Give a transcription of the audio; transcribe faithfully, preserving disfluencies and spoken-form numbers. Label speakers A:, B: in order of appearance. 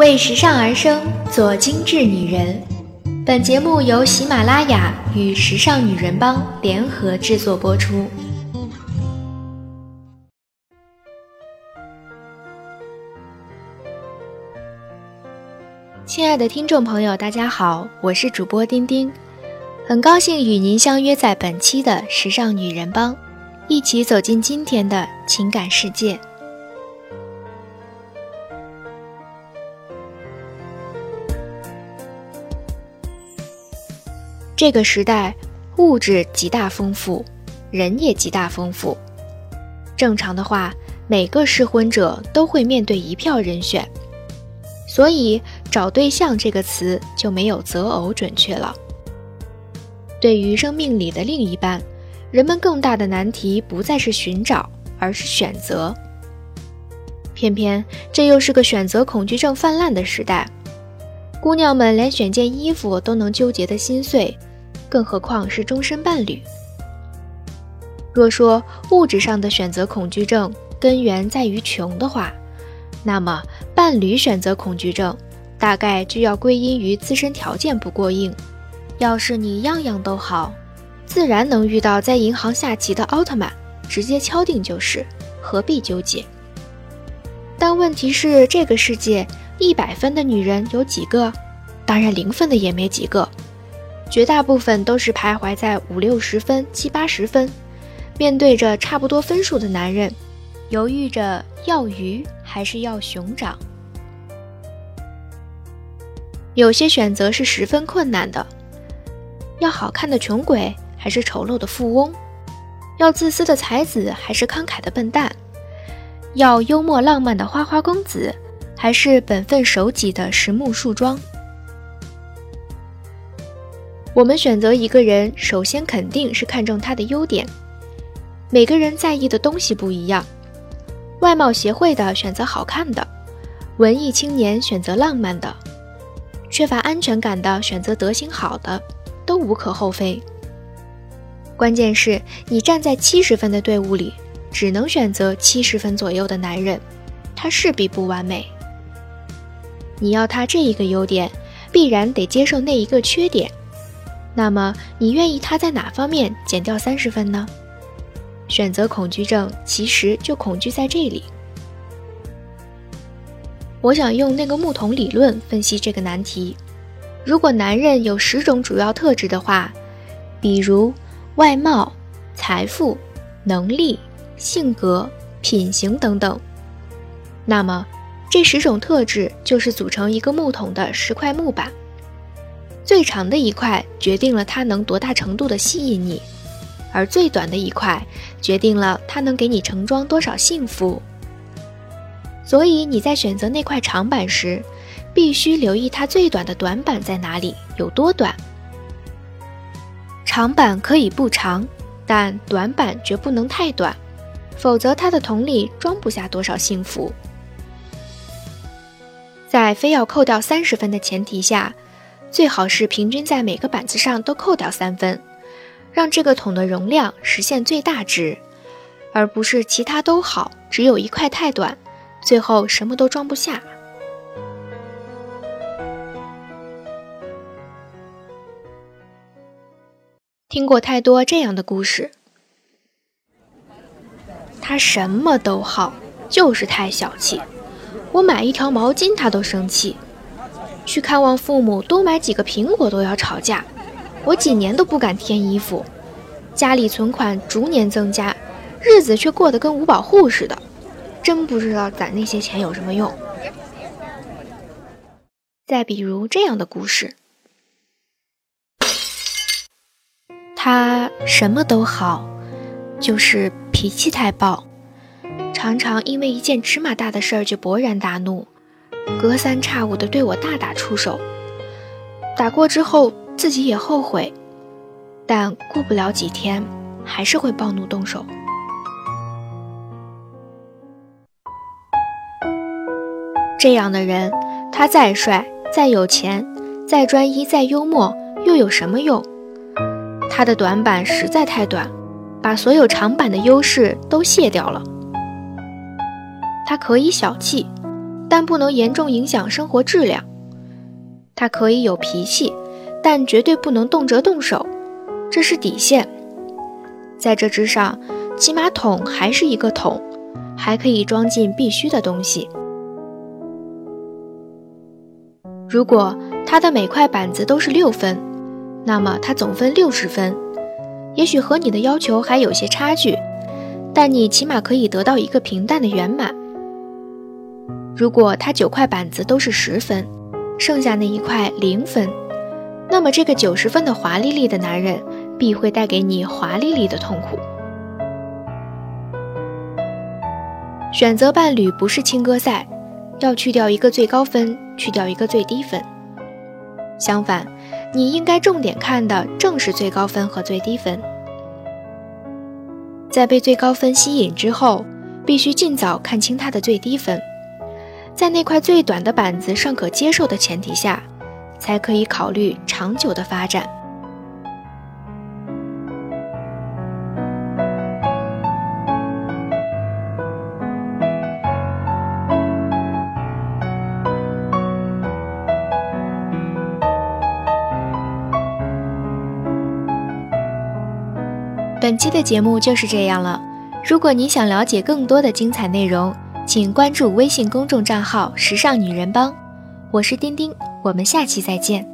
A: 为时尚而生，做精致女人。本节目由喜马拉雅与时尚女人帮联合制作播出。亲爱的听众朋友，大家好，我是主播丁丁，很高兴与您相约在本期的时尚女人帮，一起走进今天的情感世界。这个时代，物质极大丰富，人也极大丰富。正常的话，每个适婚者都会面对一票人选，所以找对象这个词就没有择偶准确了。对于生命里的另一半，人们更大的难题不再是寻找，而是选择。偏偏这又是个选择恐惧症泛滥的时代，姑娘们连选件衣服都能纠结得心碎，更何况是终身伴侣。若说物质上的选择恐惧症根源在于穷的话，那么伴侣选择恐惧症大概就要归因于自身条件不过硬。要是你样样都好，自然能遇到在银行下棋的奥特曼，直接敲定就是，何必纠结？但问题是，这个世界一百分的女人有几个？当然零分的也没几个，绝大部分都是徘徊在五六十分、七八十分，面对着差不多分数的男人，犹豫着要鱼还是要熊掌。有些选择是十分困难的，要好看的穷鬼还是丑陋的富翁？要自私的才子还是慷慨的笨蛋？要幽默浪漫的花花公子还是本分守己的实木树桩？我们选择一个人，首先肯定是看重他的优点。每个人在意的东西不一样，外貌协会的选择好看的，文艺青年选择浪漫的，缺乏安全感的选择德行好的，都无可厚非。关键是你站在七十分的队伍里，只能选择七十分左右的男人，他势必不完美。你要他这一个优点，必然得接受那一个缺点。那么你愿意他在哪方面减掉三十分呢？选择恐惧症其实就恐惧在这里。我想用那个木桶理论分析这个难题。如果男人有十种主要特质的话，比如外貌、财富、能力、性格、品行等等，那么这十种特质就是组成一个木桶的十块木板。最长的一块决定了它能多大程度的吸引你，而最短的一块决定了它能给你盛装多少幸福。所以你在选择那块长板时，必须留意它最短的短板在哪里，有多短。长板可以不长，但短板绝不能太短，否则它的桶里装不下多少幸福。在非要扣掉三十分的前提下，最好是平均在每个板子上都扣掉三分，让这个桶的容量实现最大值，而不是其他都好，只有一块太短，最后什么都装不下。听过太多这样的故事，他什么都好，就是太小气，我买一条毛巾他都生气，去看望父母多买几个苹果都要吵架，我几年都不敢添衣服，家里存款逐年增加，日子却过得跟五保户似的，真不知道攒那些钱有什么用。再比如这样的故事，他什么都好，就是脾气太暴，常常因为一件芝麻大的事儿就勃然大怒，隔三差五地对我大打出手，打过之后自己也后悔，但过不了几天还是会暴怒动手。这样的人，他再帅、再有钱、再专一、再幽默，又有什么用？他的短板实在太短，把所有长板的优势都卸掉了。他可以小气， 但不能严重影响生活质量。它可以有脾气，但绝对不能动辄动手，这是底线。在这之上，起码桶还是一个桶，还可以装进必须的东西。如果它的每块板子都是六分，那么它总分六十分，也许和你的要求还有些差距，但你起码可以得到一个平淡的圆满。如果它九块板子都是十分，剩下那一块零分，那么这个九十分的华丽丽的男人必会带给你华丽丽的痛苦。选择伴侣不是青歌赛，要去掉一个最高分，去掉一个最低分。相反，你应该重点看的正是最高分和最低分。在被最高分吸引之后，必须尽早看清他的最低分，在那块最短的板子尚可接受的前提下，才可以考虑长久的发展。本期的节目就是这样了。如果你想了解更多的精彩内容，请关注微信公众账号时尚女人帮。我是丁丁，我们下期再见。